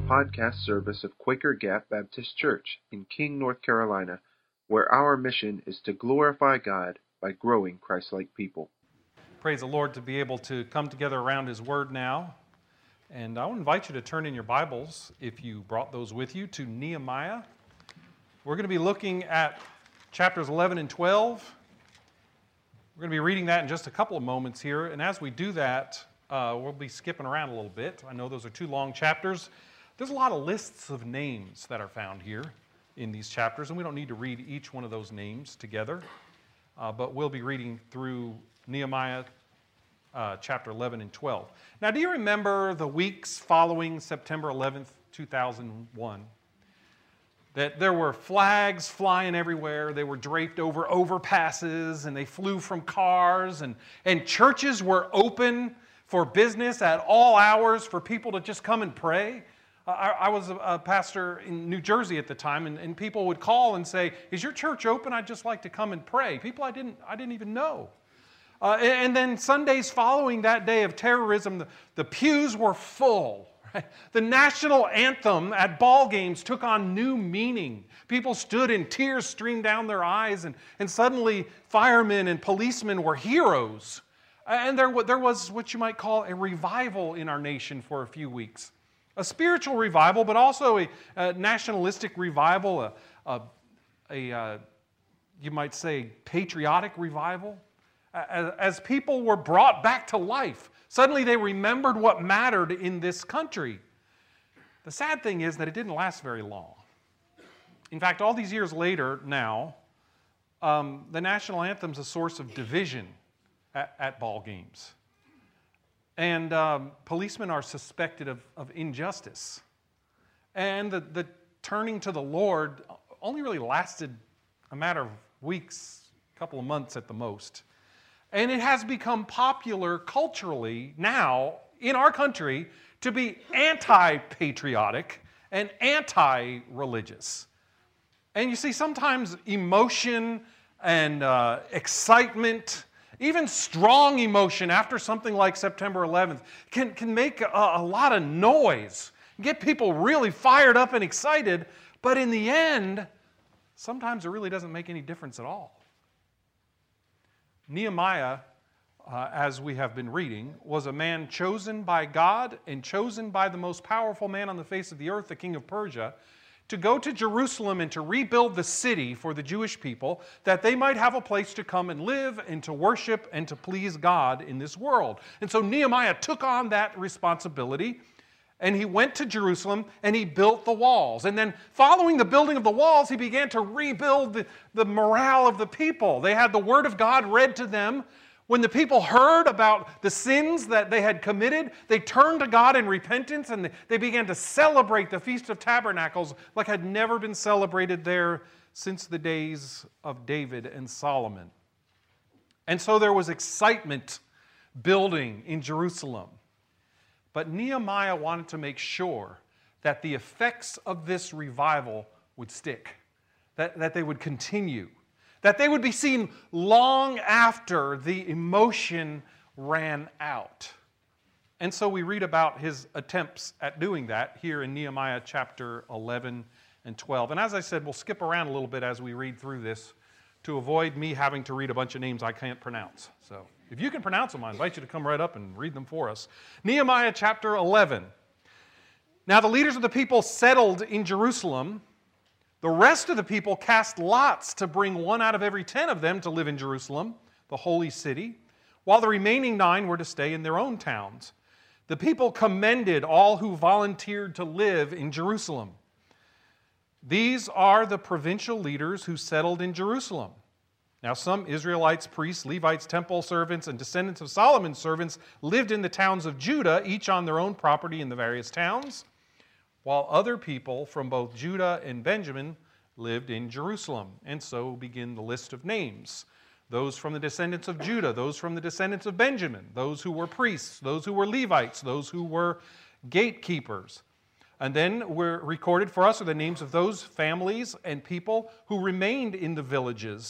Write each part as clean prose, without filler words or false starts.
podcast service of Quaker Gap Baptist Church in King, North Carolina, where our mission is to glorify God by growing Christ-like people. Praise the Lord to be able to come together around His Word now. And I want to invite you to turn in your Bibles, if you brought those with you, to Nehemiah. We're going to be looking at chapters 11 and 12. We're going to be reading that in just a couple of moments here. And as we do that, we'll be skipping around a little bit. I know those are two long chapters. There's a lot of lists of names that are found here in these chapters, and we don't need to read each one of those names together. But we'll be reading through Nehemiah chapter 11 and 12. Now, do you remember the weeks following September 11th, 2001? That there were flags flying everywhere, they were draped over overpasses, and they flew from cars, and churches were open for business at all hours for people to just come and pray. I was a pastor in New Jersey at the time, and people would call and say, "Is your church open? I'd just like to come and pray." People I didn't even know. And then Sundays following that day of terrorism, the pews were full. Right? The national anthem at ball games took on new meaning. People stood and tears streamed down their eyes, and suddenly firemen and policemen were heroes. And there was what you might call a revival in our nation for a few weeks. A spiritual revival, but also a nationalistic revival, you might say patriotic revival. As people were brought back to life, suddenly they remembered what mattered in this country. The sad thing is that it didn't last very long. In fact, all these years later now, the national anthem's a source of division at ball games. And policemen are suspected of injustice. And the turning to the Lord only really lasted a matter of weeks, a couple of months at the most. And it has become popular culturally now in our country to be anti-patriotic and anti-religious. And you see, sometimes emotion and excitement, even strong emotion after something like September 11th can make a lot of noise, get people really fired up and excited, but in the end, sometimes it really doesn't make any difference at all. Nehemiah, as we have been reading, was a man chosen by God and chosen by the most powerful man on the face of the earth, the king of Persia, to go to Jerusalem and to rebuild the city for the Jewish people, that they might have a place to come and live and to worship and to please God in this world. And so Nehemiah took on that responsibility, and he went to Jerusalem and he built the walls. And then following the building of the walls, he began to rebuild the morale of the people. They had the word of God read to them. When the people heard about the sins that they had committed, they turned to God in repentance, and they began to celebrate the Feast of Tabernacles like had never been celebrated there since the days of David and Solomon. And so there was excitement building in Jerusalem. But Nehemiah wanted to make sure that the effects of this revival would stick, that they would continue, that they would be seen long after the emotion ran out. And so we read about his attempts at doing that here in Nehemiah chapter 11 and 12. And as I said, we'll skip around a little bit as we read through this to avoid me having to read a bunch of names I can't pronounce. So if you can pronounce them, I invite you to come right up and read them for us. Nehemiah chapter 11. Now the leaders of the people settled in Jerusalem. The rest of the people cast lots to bring 1 out of every 10 of them to live in Jerusalem, the holy city, while the remaining 9 were to stay in their own towns. The people commended all who volunteered to live in Jerusalem. These are the provincial leaders who settled in Jerusalem. Now some Israelites, priests, Levites, temple servants, and descendants of Solomon's servants lived in the towns of Judah, each on their own property in the various towns, while other people from both Judah and Benjamin lived in Jerusalem. And so begin the list of names. Those from the descendants of Judah, those from the descendants of Benjamin, those who were priests, those who were Levites, those who were gatekeepers. And then we're recorded for us are the names of those families and people who remained in the villages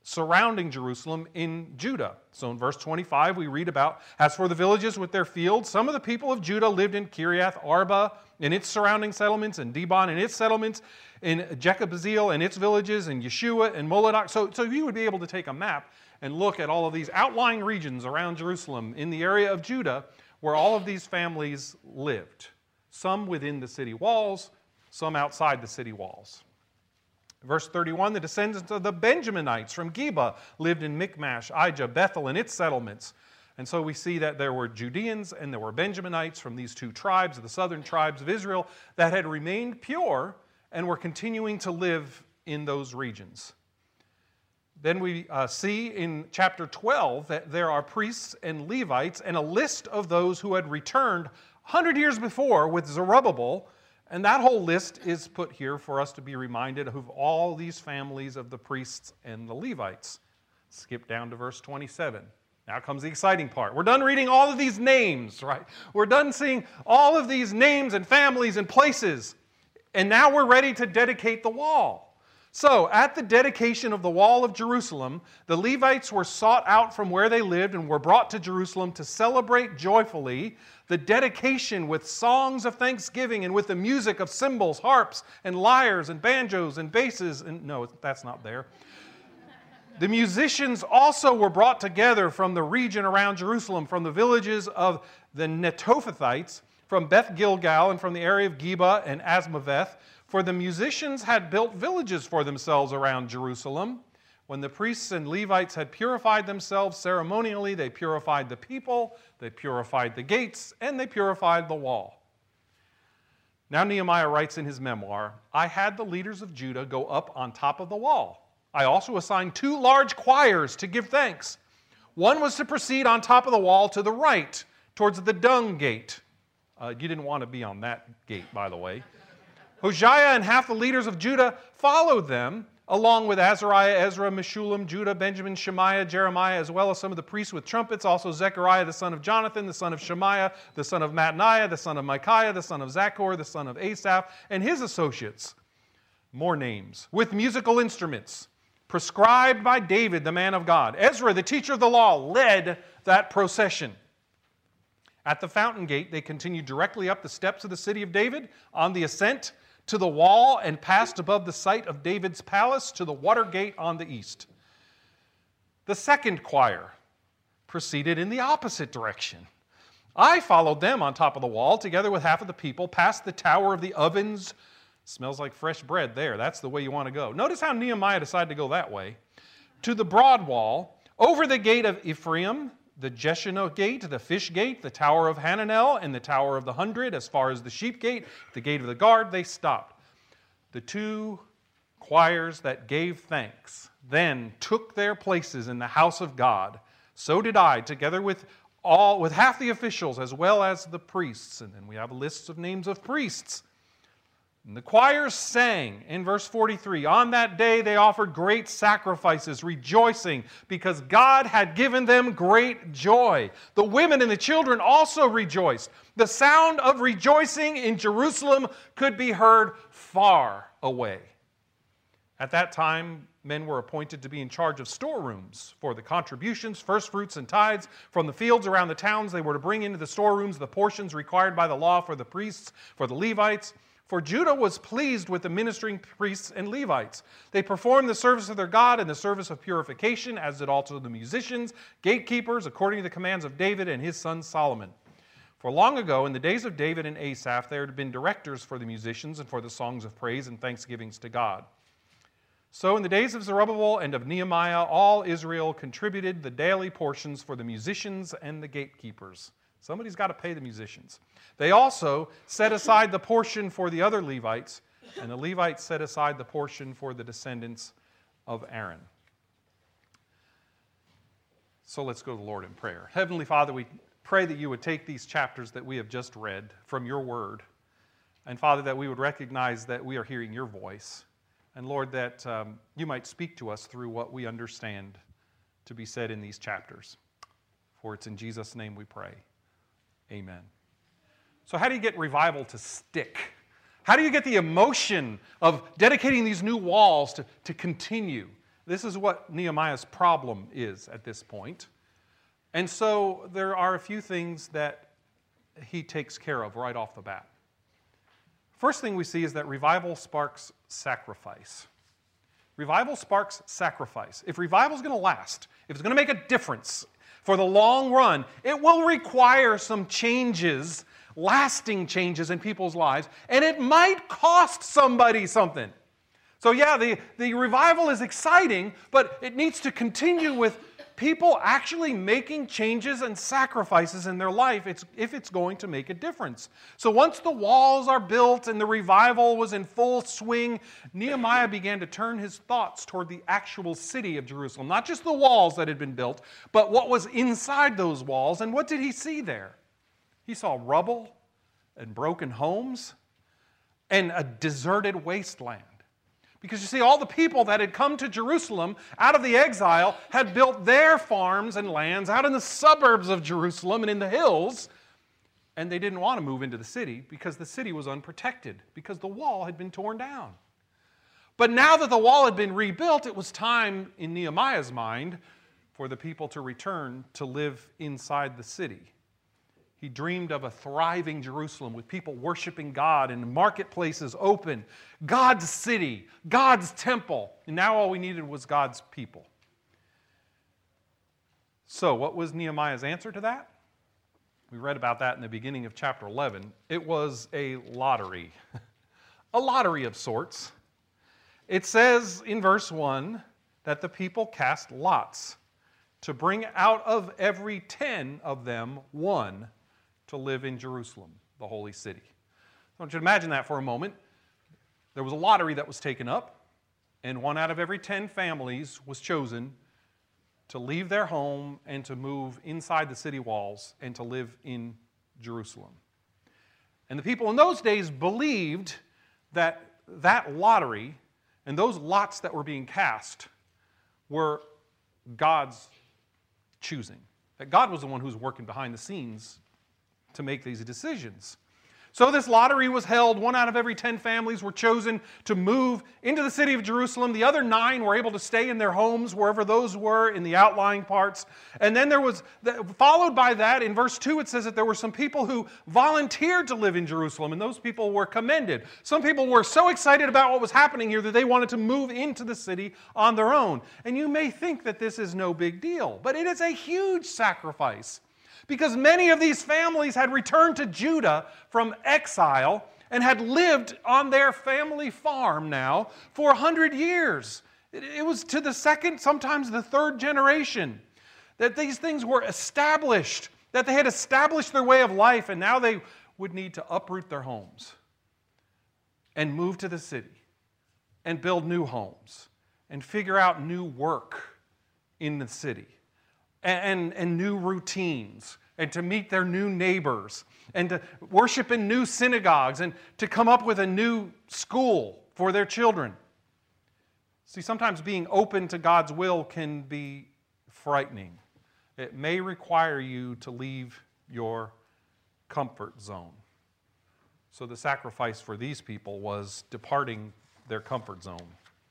surrounding Jerusalem in Judah. So in verse 25 we read about, as for the villages with their fields, some of the people of Judah lived in Kiriath Arba and its surrounding settlements, and Dibon and its settlements, in Jekabzeel and its villages, and Yeshua and Moladah. So you would be able to take a map and look at all of these outlying regions around Jerusalem in the area of Judah where all of these families lived. Some within the city walls, some outside the city walls. Verse 31, the descendants of the Benjaminites from Geba lived in Michmash, Ijah, Bethel, and its settlements. And so we see that there were Judeans and there were Benjaminites from these two tribes, the southern tribes of Israel, that had remained pure and were continuing to live in those regions. Then we see in chapter 12 that there are priests and Levites and a list of those who had returned 100 years before with Zerubbabel. And that whole list is put here for us to be reminded of all these families of the priests and the Levites. Skip down to verse 27. Now comes the exciting part. We're done reading all of these names, right? We're done seeing all of these names and families and places. And now we're ready to dedicate the wall. So, at the dedication of the wall of Jerusalem, the Levites were sought out from where they lived and were brought to Jerusalem to celebrate joyfully the dedication with songs of thanksgiving and with the music of cymbals, harps, and lyres, and banjos, and basses. And no, that's not there. The musicians also were brought together from the region around Jerusalem, from the villages of the Netophathites, from Beth Gilgal, and from the area of Geba and Asmaveth. For the musicians had built villages for themselves around Jerusalem. When the priests and Levites had purified themselves ceremonially, they purified the people, they purified the gates, and they purified the wall. Now Nehemiah writes in his memoir, I had the leaders of Judah go up on top of the wall. I also assigned 2 large choirs to give thanks. One was to proceed on top of the wall to the right, towards the dung gate. You didn't want to be on that gate, by the way. Hosea and half the leaders of Judah followed them, along with Azariah, Ezra, Meshullam, Judah, Benjamin, Shemaiah, Jeremiah, as well as some of the priests with trumpets, also Zechariah, the son of Jonathan, the son of Shemaiah, the son of Mattaniah, the son of Micaiah, the son of Zachor, the son of Asaph, and his associates. More names. With musical instruments, prescribed by David, the man of God. Ezra, the teacher of the law, led that procession. At the fountain gate, they continued directly up the steps of the city of David on the ascent to the wall and passed above the site of David's palace to the water gate on the east. The second choir proceeded in the opposite direction. I followed them on top of the wall, together with half of the people, past the tower of the ovens. Smells like fresh bread there. That's the way you want to go. Notice how Nehemiah decided to go that way. To the broad wall, over the gate of Ephraim, the Jeshanah gate, the fish gate, the tower of Hananel, and the tower of the 100, as far as the sheep gate, the gate of the guard, they stopped. The 2 choirs that gave thanks then took their places in the house of God. So did I, together with half the officials, as well as the priests. And then we have lists of names of priests. And the choirs sang in verse 43, on that day they offered great sacrifices, rejoicing, because God had given them great joy. The women and the children also rejoiced. The sound of rejoicing in Jerusalem could be heard far away. At that time, men were appointed to be in charge of storerooms for the contributions, first fruits, and tithes from the fields around the towns. They were to bring into the storerooms the portions required by the law for the priests, for the Levites. For Judah was pleased with the ministering priests and Levites. They performed the service of their God and the service of purification, as did also the musicians, gatekeepers, according to the commands of David and his son Solomon. For long ago, in the days of David and Asaph, there had been directors for the musicians and for the songs of praise and thanksgivings to God. So in the days of Zerubbabel and of Nehemiah, all Israel contributed the daily portions for the musicians and the gatekeepers. Somebody's got to pay the musicians. They also set aside the portion for the other Levites, and the Levites set aside the portion for the descendants of Aaron. So let's go to the Lord in prayer. Heavenly Father, we pray that you would take these chapters that we have just read from your word, and Father, that we would recognize that we are hearing your voice, and Lord, that you might speak to us through what we understand to be said in these chapters. For it's in Jesus' name we pray. Amen. So how do you get revival to stick? How do you get the emotion of dedicating these new walls to continue? This is what Nehemiah's problem is at this point. And so there are a few things that he takes care of right off the bat. First thing we see is that revival sparks sacrifice. Revival sparks sacrifice. If revival is going to last, if it's going to make a difference for the long run, it will require some changes, lasting changes in people's lives, and it might cost somebody something. So yeah, the revival is exciting, but it needs to continue with people actually making changes and sacrifices in their life if it's going to make a difference. So once the walls are built and the revival was in full swing, Nehemiah began to turn his thoughts toward the actual city of Jerusalem. Not just the walls that had been built, but what was inside those walls. And what did he see there? He saw rubble and broken homes and a deserted wasteland. Because you see, all the people that had come to Jerusalem out of the exile had built their farms and lands out in the suburbs of Jerusalem and in the hills, and they didn't want to move into the city because the city was unprotected, because the wall had been torn down. But now that the wall had been rebuilt, it was time, in Nehemiah's mind, for the people to return to live inside the city. He dreamed of a thriving Jerusalem with people worshiping God and marketplaces open, God's city, God's temple. And now all we needed was God's people. So what was Nehemiah's answer to that? We read about that in the beginning of chapter 11. It was a lottery, a lottery of sorts. It says in verse 1 that the people cast lots to bring out of every 10 of them one to live in Jerusalem, the holy city. I want you to imagine that for a moment. There was a lottery that was taken up, and 1 out of every 10 families was chosen to leave their home and to move inside the city walls and to live in Jerusalem. And the people in those days believed that that lottery and those lots that were being cast were God's choosing. That God was the one who was working behind the scenes to make these decisions. So this lottery was held. 1 out of every 10 families were chosen to move into the city of Jerusalem. The other 9 were able to stay in their homes, wherever those were in the outlying parts. And then there was, followed by that, in verse 2 it says that there were some people who volunteered to live in Jerusalem, and those people were commended. Some people were so excited about what was happening here that they wanted to move into the city on their own. And you may think that this is no big deal, but it is a huge sacrifice. Because many of these families had returned to Judah from exile and had lived on their family farm now for 100 years. It was to the second, sometimes the third generation, that these things were established, that they had established their way of life, and now they would need to uproot their homes and move to the city and build new homes and figure out new work in the city. And new routines, and to meet their new neighbors, and to worship in new synagogues, and to come up with a new school for their children. See, sometimes being open to God's will can be frightening. It may require you to leave your comfort zone. So the sacrifice for these people was departing their comfort zone.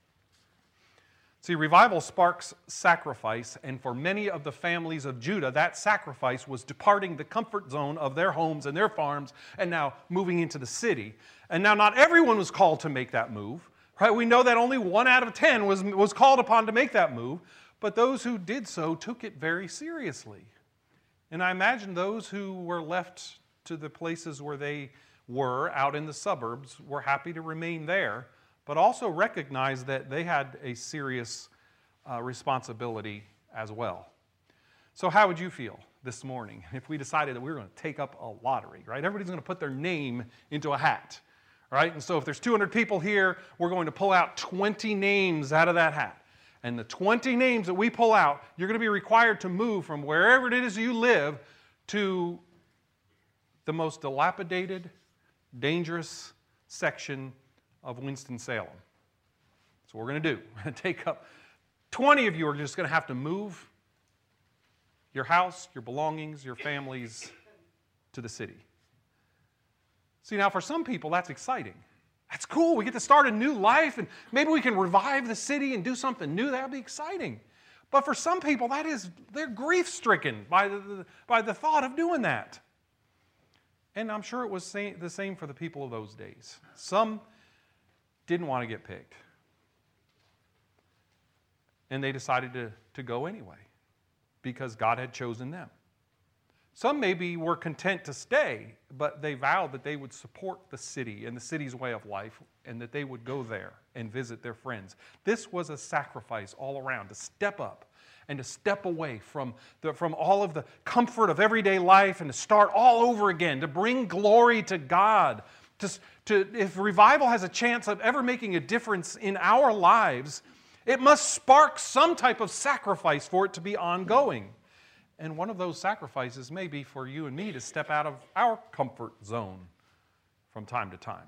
See, revival sparks sacrifice, and for many of the families of Judah, that sacrifice was departing the comfort zone of their homes and their farms and now moving into the city. And now not everyone was called to make that move. Right? We know that only 1 out of 10 was called upon to make that move, but those who did so took it very seriously. And I imagine those who were left to the places where they were out in the suburbs were happy to remain there, but also recognized that they had a serious responsibility as well. So how would you feel this morning if we decided that we were going to take up a lottery, right? Everybody's going to put their name into a hat, right? And so if there's 200 people here, we're going to pull out 20 names out of that hat. And the 20 names that we pull out, you're going to be required to move from wherever it is you live to the most dilapidated, dangerous section of Winston-Salem. So what we're going to do, we're going to take up 20 of you are just going to have to move your house, your belongings, your families to the city. See, now for some people that's exciting. That's cool. We get to start a new life, and maybe we can revive the city and do something new. That would be exciting. But for some people, they're grief-stricken by the thought of doing that. And I'm sure it was the same for the people of those days. Some didn't want to get picked. And they decided to go anyway because God had chosen them. Some maybe were content to stay, but they vowed that they would support the city and the city's way of life and that they would go there and visit their friends. This was a sacrifice all around, to step up and to step away from all of the comfort of everyday life and to start all over again, to bring glory to God. If revival has a chance of ever making a difference in our lives, it must spark some type of sacrifice for it to be ongoing. And one of those sacrifices may be for you and me to step out of our comfort zone from time to time.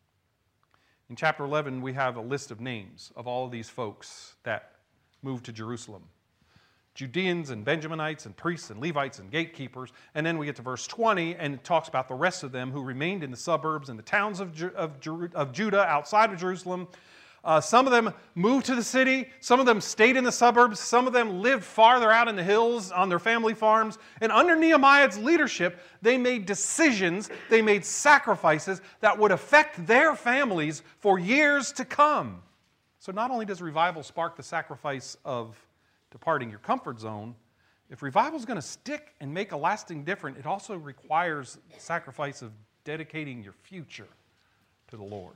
In chapter 11, we have a list of names of all of these folks that moved to Jerusalem. Judeans and Benjaminites and priests and Levites and gatekeepers. And then we get to verse 20, and it talks about the rest of them who remained in the suburbs and the towns of Judah outside of Jerusalem. Some of them moved to the city. Some of them stayed in the suburbs. Some of them lived farther out in the hills on their family farms. And under Nehemiah's leadership, they made decisions, they made sacrifices that would affect their families for years to come. So not only does revival spark the sacrifice of departing your comfort zone, if revival is going to stick and make a lasting difference, it also requires the sacrifice of dedicating your future to the Lord.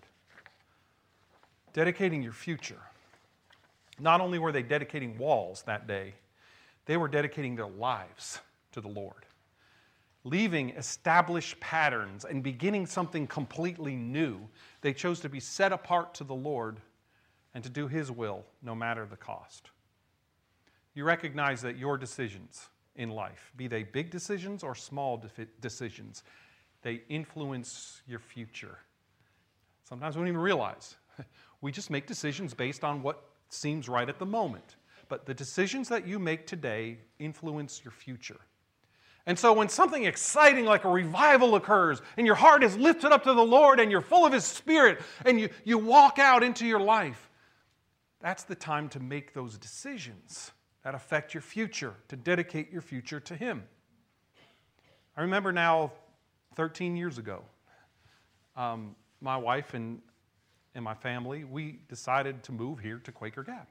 Dedicating your future. Not only were they dedicating walls that day, they were dedicating their lives to the Lord. Leaving established patterns and beginning something completely new, they chose to be set apart to the Lord and to do His will, no matter the cost. You recognize that your decisions in life, be they big decisions or small decisions, they influence your future. Sometimes we don't even realize. We just make decisions based on what seems right at the moment. But the decisions that you make today influence your future. And so when something exciting like a revival occurs and your heart is lifted up to the Lord and you're full of His Spirit and you walk out into your life, that's the time to make those decisions that affect your future, to dedicate your future to Him. I remember now 13 years ago, my wife and my family, we decided to move here to Quaker Gap.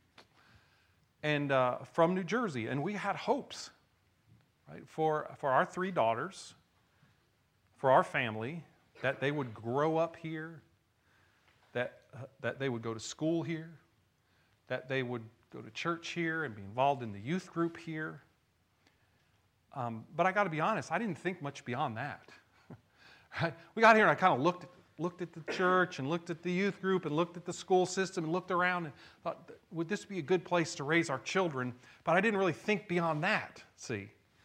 And from New Jersey, and we had hopes, right, for our 3 daughters, for our family, that they would grow up here, that they would go to school here, that they would go to church here and be involved in the youth group here. But I got to be honest, I didn't think much beyond that. Right? We got here and I kind of looked at the church and looked at the youth group and looked at the school system and looked around and thought, would this be a good place to raise our children? But I didn't really think beyond that, see.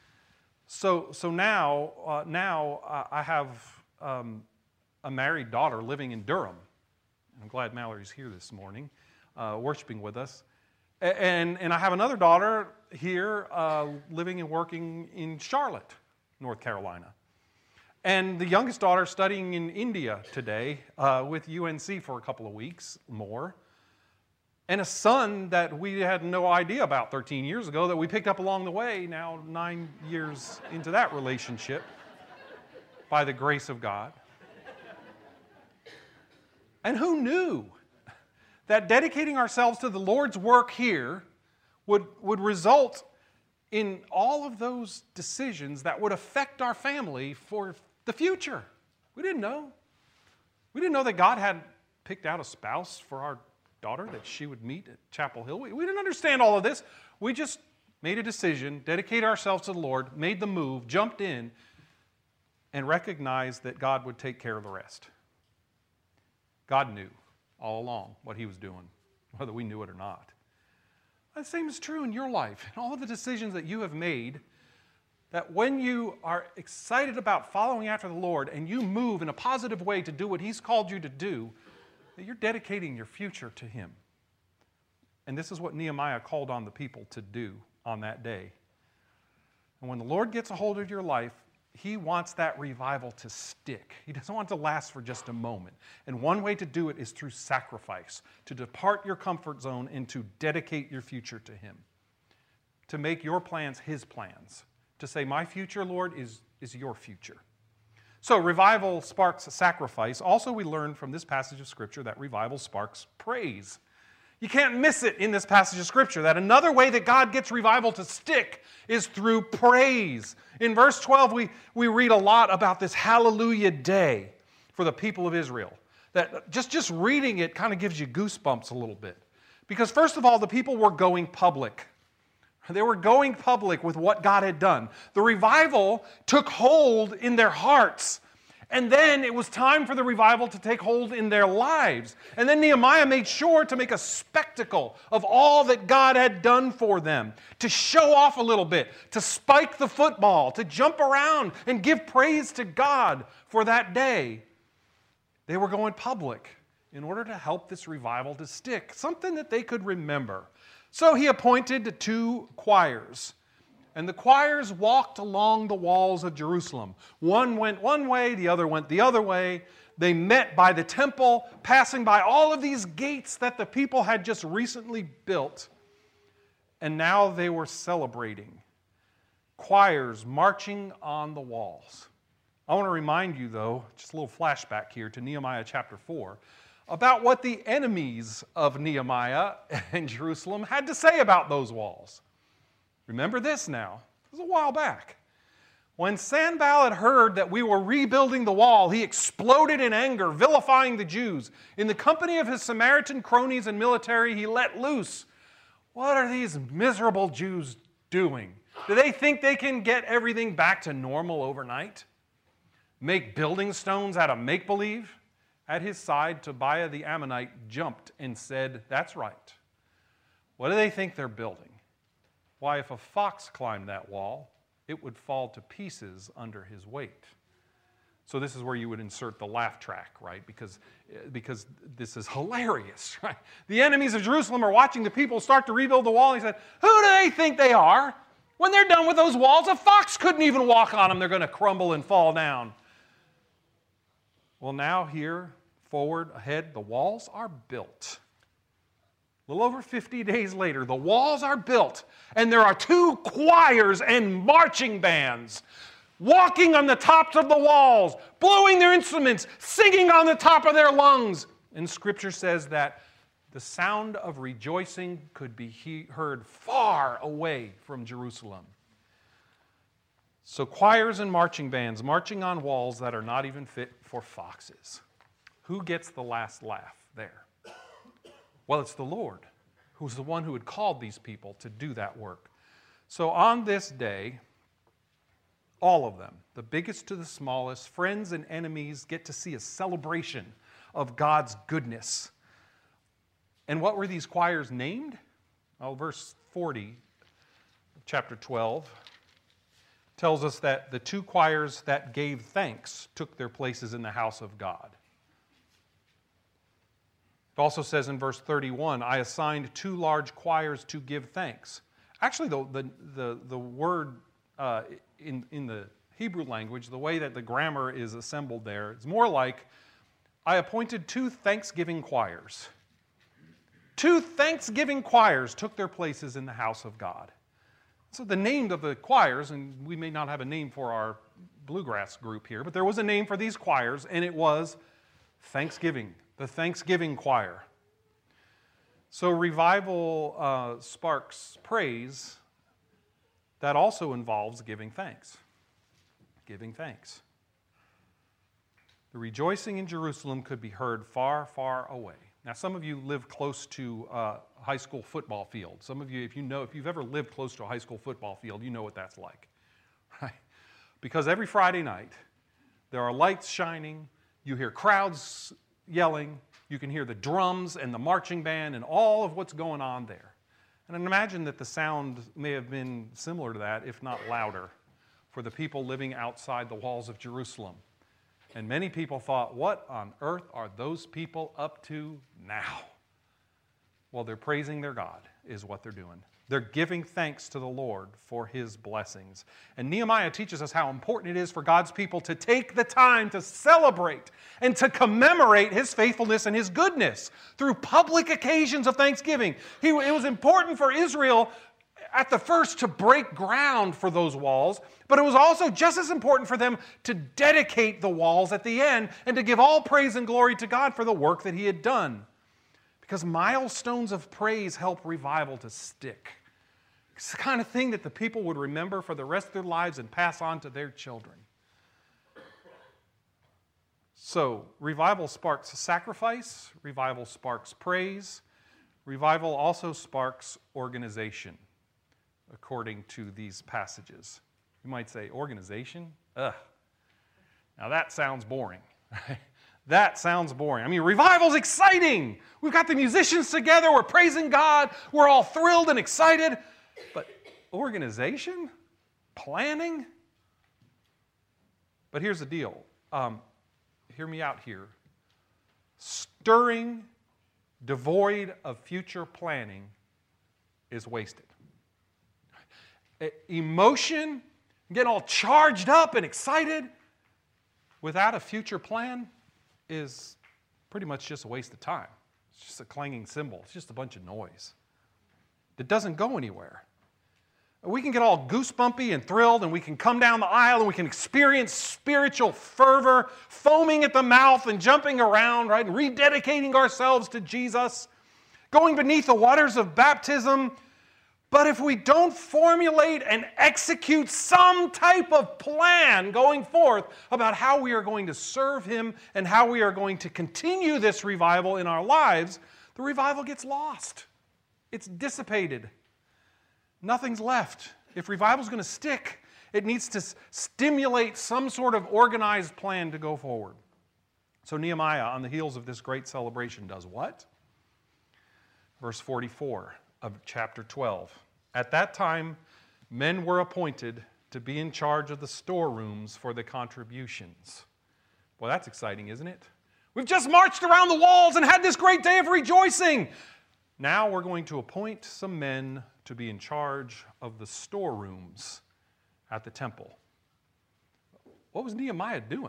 So now I have a married daughter living in Durham. I'm glad Mallory's here this morning, worshiping with us. And I have another daughter here living and working in Charlotte, North Carolina. And the youngest daughter studying in India today with UNC for a couple of weeks more. And a son that we had no idea about 13 years ago that we picked up along the way, now 9 years into that relationship, by the grace of God. And who knew that dedicating ourselves to the Lord's work here would result in all of those decisions that would affect our family for the future? We didn't know. We didn't know that God had picked out a spouse for our daughter that she would meet at Chapel Hill. We didn't understand all of this. We just made a decision, dedicated ourselves to the Lord, made the move, jumped in, and recognized that God would take care of the rest. God knew all along what He was doing, whether we knew it or not. The same is true in your life. And all of the decisions that you have made, that when you are excited about following after the Lord and you move in a positive way to do what He's called you to do, that you're dedicating your future to Him. And this is what Nehemiah called on the people to do on that day. And when the Lord gets a hold of your life, he wants that revival to stick. He doesn't want it to last for just a moment. And one way to do it is through sacrifice, to depart your comfort zone and to dedicate your future to him, to make your plans his plans, to say, my future, Lord, is your future. So revival sparks sacrifice. Also, we learn from this passage of Scripture that revival sparks praise. You can't miss it in this passage of Scripture, that another way that God gets revival to stick is through praise. In verse 12, we read a lot about this Hallelujah Day for the people of Israel. That just reading it kind of gives you goosebumps a little bit. Because first of all, the people were going public. They were going public with what God had done. The revival took hold in their hearts. And then it was time for the revival to take hold in their lives. And then Nehemiah made sure to make a spectacle of all that God had done for them, to show off a little bit, to spike the football, to jump around and give praise to God for that day. They were going public in order to help this revival to stick, something that they could remember. So he appointed 2 choirs. And the choirs walked along the walls of Jerusalem. One went one way, the other went the other way. They met by the temple, passing by all of these gates that the people had just recently built. And now they were celebrating. Choirs marching on the walls. I want to remind you, though, just a little flashback here to Nehemiah chapter 4, about what the enemies of Nehemiah and Jerusalem had to say about those walls. Remember this now. It was a while back. When Sanballat heard that we were rebuilding the wall, he exploded in anger, vilifying the Jews. In the company of his Samaritan cronies and military, he let loose. What are these miserable Jews doing? Do they think they can get everything back to normal overnight? Make building stones out of make-believe? At his side, Tobiah the Ammonite jumped and said, "That's right. What do they think they're building? Why, if a fox climbed that wall, it would fall to pieces under his weight." So this is where you would insert the laugh track, right? Because this is hilarious, right? The enemies of Jerusalem are watching the people start to rebuild the wall. And he said, who do they think they are? When they're done with those walls, a fox couldn't even walk on them. They're going to crumble and fall down. Well, now here, forward, ahead, the walls are built. A little over 50 days later, the walls are built, and there are 2 choirs and marching bands walking on the tops of the walls, blowing their instruments, singing on the top of their lungs. And Scripture says that the sound of rejoicing could be heard far away from Jerusalem. So choirs and marching bands marching on walls that are not even fit for foxes. Who gets the last laugh there? Well, it's the Lord, who's the one who had called these people to do that work. So on this day, all of them, the biggest to the smallest, friends and enemies, get to see a celebration of God's goodness. And what were these choirs named? Well, verse 40, chapter 12, tells us that the 2 choirs that gave thanks took their places in the house of God. It also says in verse 31, I assigned 2 large choirs to give thanks. Actually, the word in the Hebrew language, the way that the grammar is assembled there, it's more like, I appointed 2 thanksgiving choirs. 2 thanksgiving choirs took their places in the house of God. So the name of the choirs, and we may not have a name for our bluegrass group here, but there was a name for these choirs, and it was Thanksgiving. The Thanksgiving Choir. So revival sparks praise that also involves giving thanks. Giving thanks. The rejoicing in Jerusalem could be heard far, far away. Now, some of you live close to a high school football field. Some of you, if you've ever lived close to a high school football field, you know what that's like, right? Because every Friday night, there are lights shining, you hear crowds yelling, you can hear the drums and the marching band and all of what's going on there. And I imagine that the sound may have been similar to that, if not louder, for the people living outside the walls of Jerusalem. And many people thought, what on earth are those people up to now? Well, they're praising their God, is what they're doing. They're giving thanks to the Lord for his blessings. And Nehemiah teaches us how important it is for God's people to take the time to celebrate and to commemorate his faithfulness and his goodness through public occasions of thanksgiving. It was important for Israel at the first to break ground for those walls, but it was also just as important for them to dedicate the walls at the end and to give all praise and glory to God for the work that he had done. Because milestones of praise help revival to stick. It's the kind of thing that the people would remember for the rest of their lives and pass on to their children. So, revival sparks sacrifice, revival sparks praise, revival also sparks organization, according to these passages. You might say, organization? Ugh. Now that sounds boring. That sounds boring. I mean, revival's exciting. We've got the musicians together. We're praising God. We're all thrilled and excited. But organization? Planning? But here's the deal. Hear me out here. Stirring, devoid of future planning, is wasted. Emotion, getting all charged up and excited, without a future plan, is pretty much just a waste of time. It's just a clanging cymbal. It's just a bunch of noise. It doesn't go anywhere. We can get all goosebumpy and thrilled, and we can come down the aisle, and we can experience spiritual fervor, foaming at the mouth and jumping around, right, and rededicating ourselves to Jesus, going beneath the waters of baptism. But if we don't formulate and execute some type of plan going forth about how we are going to serve him and how we are going to continue this revival in our lives, the revival gets lost. It's dissipated. Nothing's left. If revival is going to stick, it needs to stimulate some sort of organized plan to go forward. So Nehemiah, on the heels of this great celebration, does what? Verse 44 of chapter 12. At that time, men were appointed to be in charge of the storerooms for the contributions. Well, that's exciting, isn't it? We've just marched around the walls and had this great day of rejoicing. Now we're going to appoint some men to be in charge of the storerooms at the temple. What was Nehemiah doing?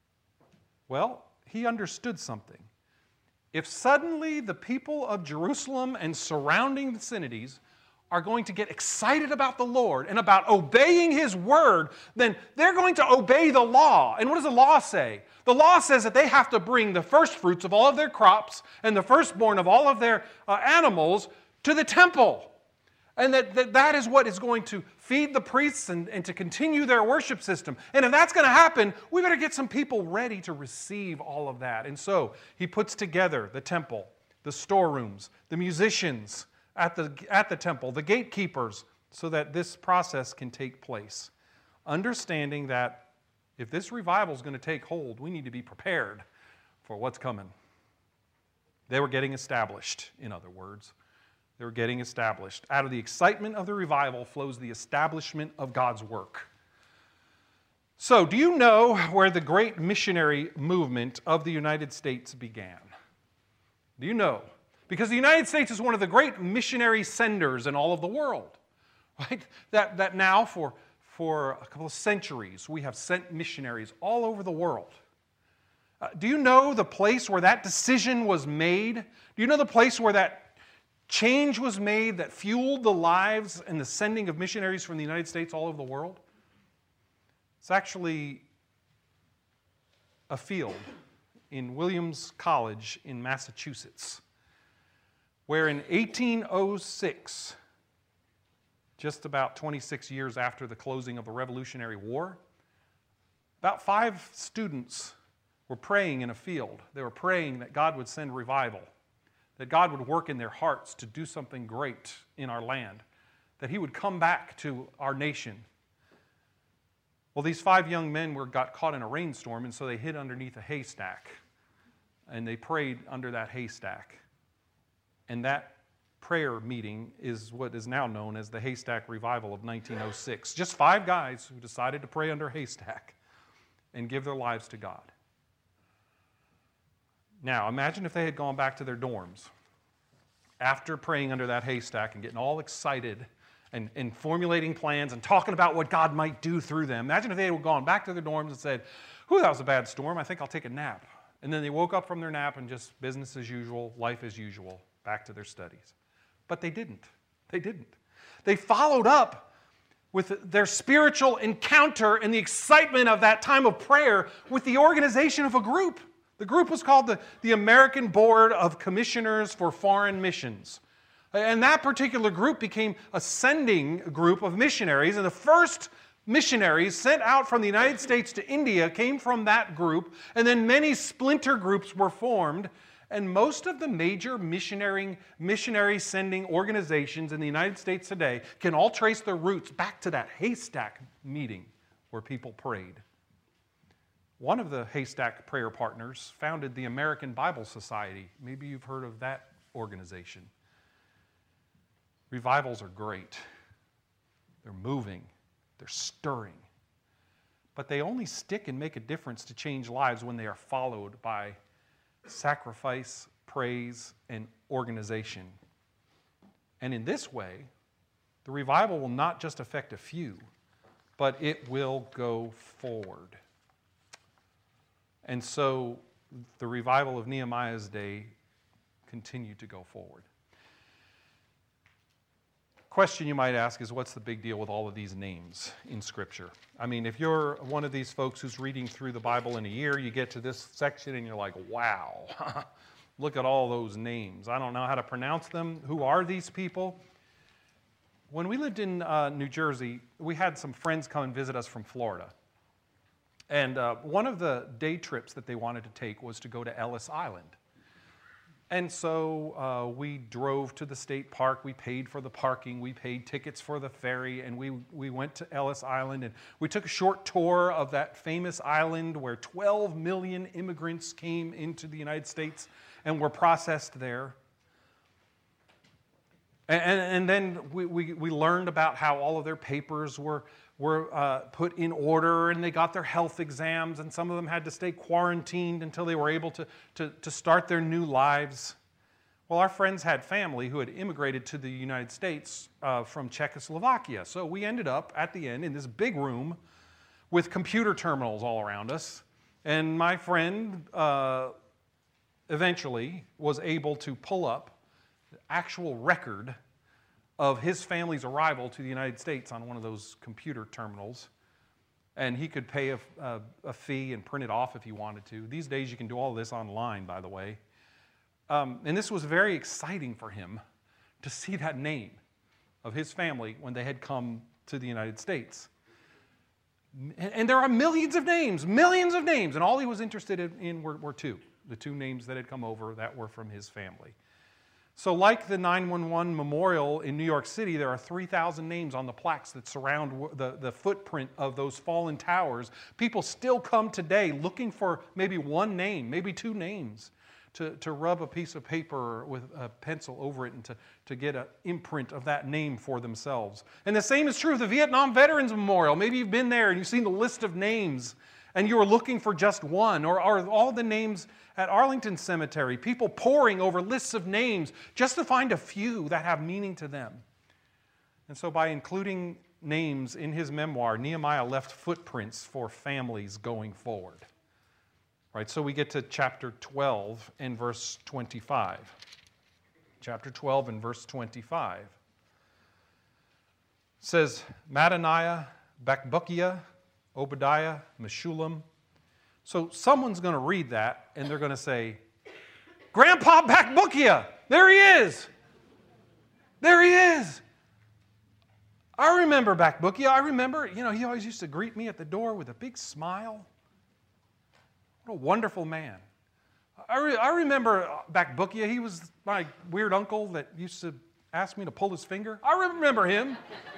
Well, he understood something. If suddenly the people of Jerusalem and surrounding vicinities are going to get excited about the Lord and about obeying his word, then they're going to obey the law. And what does the law say? The law says that they have to bring the first fruits of all of their crops and the firstborn of all of their animals to the temple. And that is what is going to feed the priests and to continue their worship system. And if that's going to happen, we better get some people ready to receive all of that. And so he puts together the temple, the storerooms, the musicians at the temple, the gatekeepers, so that this process can take place. Understanding that if this revival is going to take hold, we need to be prepared for what's coming. They were getting established, in other words. They were getting established. Out of the excitement of the revival flows the establishment of God's work. So, do you know where the great missionary movement of the United States began? Do you know? Because the United States is one of the great missionary senders in all of the world. Right? That now, for a couple of centuries, we have sent missionaries all over the world. Do you know the place where that decision was made? Do you know the place where that change was made that fueled the lives and the sending of missionaries from the United States all over the world? It's actually a field in Williams College in Massachusetts, where in 1806, just about 26 years after the closing of the Revolutionary War, about 5 students were praying in a field. They were praying that God would send revival, that God would work in their hearts to do something great in our land, that he would come back to our nation. Well, these 5 young men got caught in a rainstorm, and so they hid underneath a haystack, and they prayed under that haystack. And that prayer meeting is what is now known as the Haystack Revival of 1906. Just 5 guys who decided to pray under a haystack and give their lives to God. Now, imagine if they had gone back to their dorms after praying under that haystack and getting all excited and formulating plans and talking about what God might do through them. Imagine if they had gone back to their dorms and said, "Whew, that was a bad storm. I think I'll take a nap." And then they woke up from their nap and just business as usual, life as usual, back to their studies. But they didn't. They didn't. They followed up with their spiritual encounter and the excitement of that time of prayer with the organization of a group. The group was called the American Board of Commissioners for Foreign Missions. And that particular group became a sending group of missionaries, and the first missionaries sent out from the United States to India came from that group, and then many splinter groups were formed, and most of the major missionary sending organizations in the United States today can all trace their roots back to that haystack meeting where people prayed. One of the haystack prayer partners founded the American Bible Society. Maybe you've heard of that organization. Revivals are great. They're moving. They're stirring. But they only stick and make a difference to change lives when they are followed by sacrifice, praise, and organization. And in this way, the revival will not just affect a few, but it will go forward. And so the revival of Nehemiah's day continued to go forward. Question you might ask is, what's the big deal with all of these names in Scripture? I mean, if you're one of these folks who's reading through the Bible in a year, you get to this section and you're like, wow, look at all those names. I don't know how to pronounce them. Who are these people? When we lived in New Jersey, we had some friends come and visit us from Florida. And one of the day trips that they wanted to take was to go to Ellis Island. And so we drove to the state park, we paid for the parking, we paid tickets for the ferry, and we went to Ellis Island, and we took a short tour of that famous island where 12 million immigrants came into the United States and were processed there. And then we learned about how all of their papers were put in order, and they got their health exams, and some of them had to stay quarantined until they were able to start their new lives. Well, our friends had family who had immigrated to the United States from Czechoslovakia. So we ended up at the end in this big room with computer terminals all around us. And my friend eventually was able to pull up the actual record of his family's arrival to the United States on one of those computer terminals. And he could pay a fee and print it off if he wanted to. These days you can do all of this online, by the way. And this was very exciting for him to see that name of his family when they had come to the United States. And there are millions of names, and all he was interested in were two, the two names that had come over that were from his family. So like the 911 memorial in New York City, there are 3,000 names on the plaques that surround the footprint of those fallen towers. People still come today looking for maybe one name, maybe two names, to rub a piece of paper with a pencil over it and to get an imprint of that name for themselves. And the same is true of the Vietnam Veterans Memorial. Maybe you've been there and you've seen the list of names and you were looking for just one, or all the names at Arlington Cemetery, people poring over lists of names just to find a few that have meaning to them. And so by including names in his memoir, Nehemiah left footprints for families going forward. Right, so we get to chapter 12 and verse 25. Chapter 12 and verse 25. It says, Mattaniah, Bakbukiah, Obadiah, Meshullam. So someone's going to read that and they're going to say, Grandpa Bakbukiah, there he is. There he is. I remember Bakbukiah. I remember, he always used to greet me at the door with a big smile. What a wonderful man. I remember Bakbukiah. He was my weird uncle that used to ask me to pull his finger. I remember him.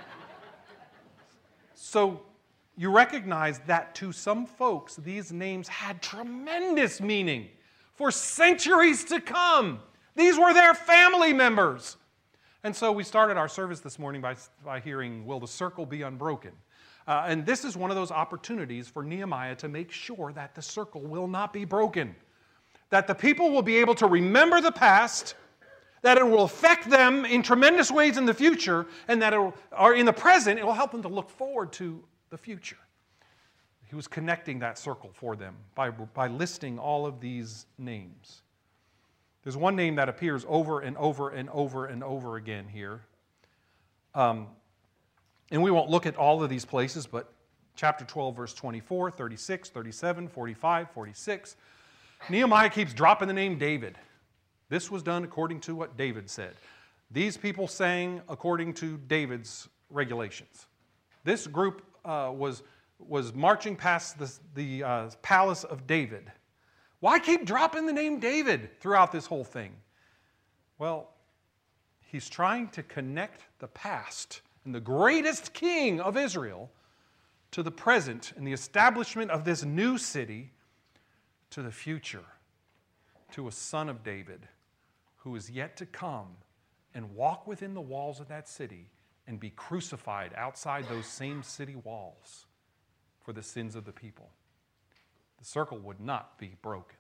So you recognize that to some folks, these names had tremendous meaning for centuries to come. These were their family members. And so we started our service this morning by hearing, will the circle be unbroken? And this is one of those opportunities for Nehemiah to make sure that the circle will not be broken. That the people will be able to remember the past, that it will affect them in tremendous ways in the future, and that or in the present, it will help them to look forward to the future. He was connecting that circle for them by listing all of these names. There's one name that appears over and over and over and over again here. And we won't look at all of these places, but chapter 12, verse 24, 36, 37, 45, 46. Nehemiah keeps dropping the name David. This was done according to what David said. These people sang according to David's regulations. This group was marching past the palace of David. Why keep dropping the name David throughout this whole thing? Well, he's trying to connect the past and the greatest king of Israel to the present and the establishment of this new city to the future, to a son of David who is yet to come and walk within the walls of that city and be crucified outside those same city walls for the sins of the people. The circle would not be broken.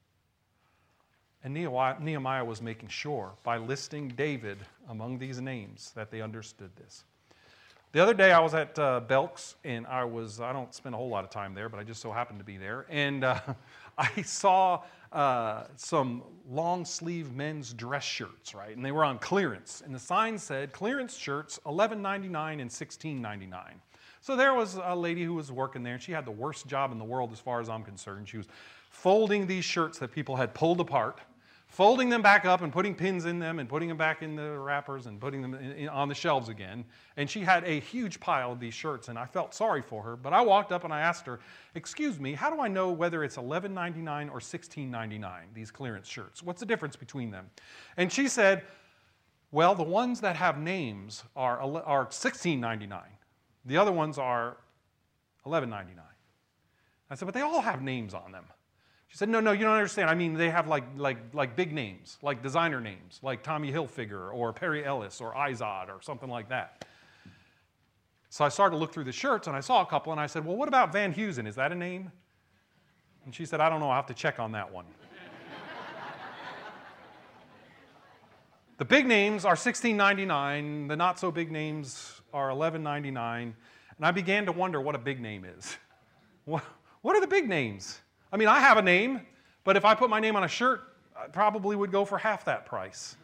And Nehemiah was making sure by listing David among these names that they understood this. The other day I was at Belk's, and I don't spend a whole lot of time there, but I just so happened to be there. And I saw some long sleeve men's dress shirts, right? And they were on clearance. And the sign said, clearance shirts, $11.99 and $16.99. So there was a lady who was working there, and she had the worst job in the world as far as I'm concerned. She was folding these shirts that people had pulled apart, folding them back up and putting pins in them and putting them back in the wrappers and putting them on the shelves again. And she had a huge pile of these shirts, and I felt sorry for her. But I walked up and I asked her, excuse me, how do I know whether it's $11.99 or $16.99, these clearance shirts? What's the difference between them? And she said, well, the ones that have names are $16.99. The other ones are $11.99. I said, but they all have names on them. She said, no, you don't understand. I mean, they have like big names, like designer names, like Tommy Hilfiger or Perry Ellis or Izod or something like that. So I started to look through the shirts, and I saw a couple, and I said, well, what about Van Heusen? Is that a name? And she said, I don't know. I'll have to check on that one. The big names are $16.99. The not-so-big names are $11.99. And I began to wonder what a big name is. What are the big names? I mean, I have a name, but if I put my name on a shirt, I probably would go for half that price.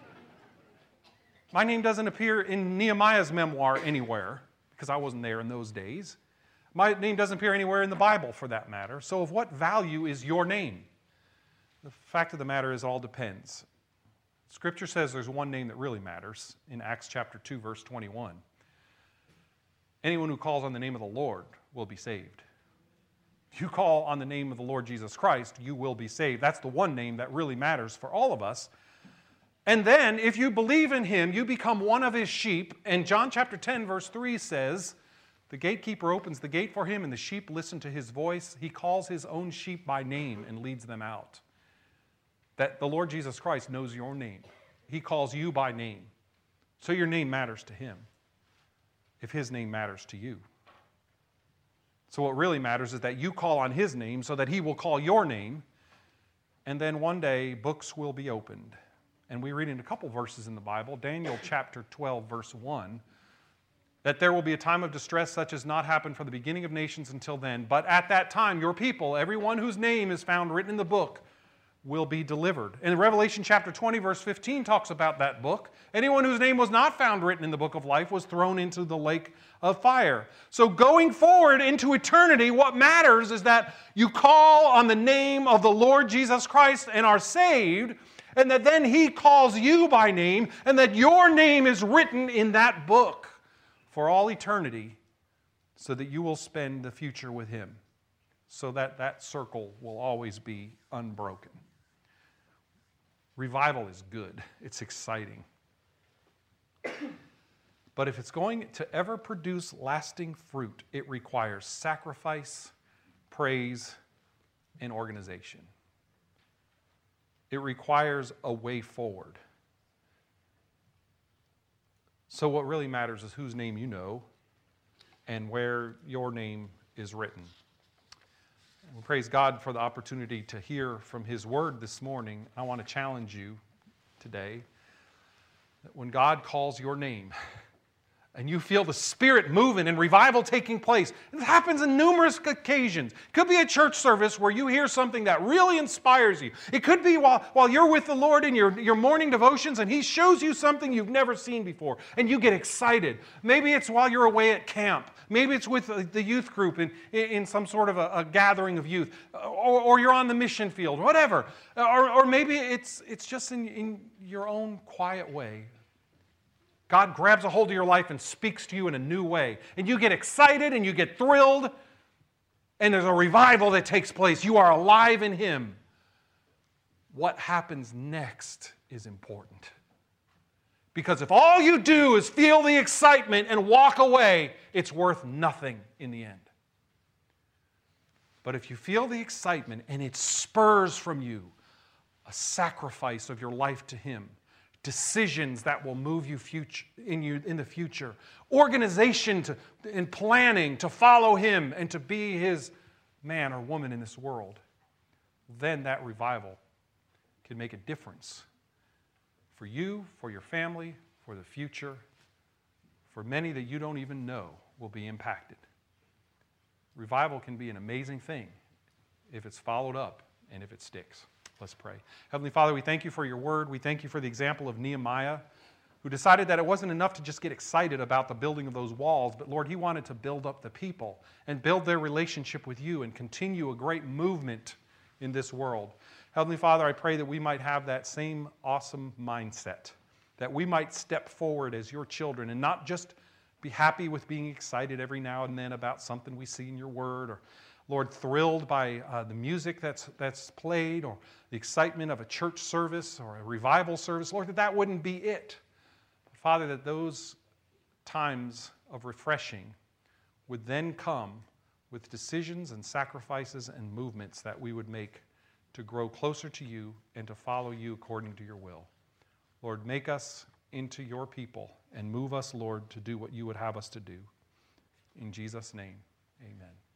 My name doesn't appear in Nehemiah's memoir anywhere, because I wasn't there in those days. My name doesn't appear anywhere in the Bible, for that matter. So of what value is your name? The fact of the matter is, it all depends. Scripture says there's one name that really matters in Acts chapter 2, verse 21. Anyone who calls on the name of the Lord will be saved. If you call on the name of the Lord Jesus Christ, you will be saved. That's the one name that really matters for all of us. And then, if you believe in him, you become one of his sheep. And John chapter 10, verse 3 says, the gatekeeper opens the gate for him, and the sheep listen to his voice. He calls his own sheep by name and leads them out. That the Lord Jesus Christ knows your name. He calls you by name. So your name matters to him, if his name matters to you. So what really matters is that you call on his name so that he will call your name, and then one day books will be opened. And we read in a couple verses in the Bible, Daniel chapter 12, verse 1, that there will be a time of distress such as not happened from the beginning of nations until then. But at that time, your people, everyone whose name is found written in the book, will be delivered. And Revelation chapter 20, verse 15 talks about that book. Anyone whose name was not found written in the book of life was thrown into the lake of fire. So going forward into eternity, what matters is that you call on the name of the Lord Jesus Christ and are saved, and that then he calls you by name, and that your name is written in that book for all eternity, so that you will spend the future with him, so that that circle will always be unbroken. Revival is good. It's exciting. But if it's going to ever produce lasting fruit, it requires sacrifice, praise, and organization. It requires a way forward. So what really matters is whose name you know and where your name is written. We praise God for the opportunity to hear from his word this morning. I want to challenge you today that when God calls your name and you feel the Spirit moving and revival taking place, it happens on numerous occasions. It could be a church service where you hear something that really inspires you. It could be while you're with the Lord in your morning devotions and He shows you something you've never seen before and you get excited. Maybe it's while you're away at camp. Maybe it's with the youth group in some sort of a gathering of youth. Or you're on the mission field, whatever. Or maybe it's just in your own quiet way. God grabs a hold of your life and speaks to you in a new way. And you get excited and you get thrilled. And there's a revival that takes place. You are alive in Him. What happens next is important. Because if all you do is feel the excitement and walk away, it's worth nothing in the end. But if you feel the excitement and it spurs from you a sacrifice of your life to Him, decisions that will move you in the future, organization and planning to follow Him and to be His man or woman in this world, then that revival can make a difference for you, for your family, for the future, for many that you don't even know will be impacted. Revival can be an amazing thing if it's followed up and if it sticks. Let's pray. Heavenly Father, we thank You for Your word. We thank You for the example of Nehemiah, who decided that it wasn't enough to just get excited about the building of those walls, but Lord, he wanted to build up the people and build their relationship with You and continue a great movement in this world. Heavenly Father, I pray that we might have that same awesome mindset, that we might step forward as Your children and not just be happy with being excited every now and then about something we see in Your word, or Lord, thrilled by the music that's played, or the excitement of a church service or a revival service. Lord, that wouldn't be it. But Father, that those times of refreshing would then come with decisions and sacrifices and movements that we would make to grow closer to You and to follow You according to Your will. Lord, make us into Your people and move us, Lord, to do what You would have us to do. In Jesus' name, amen.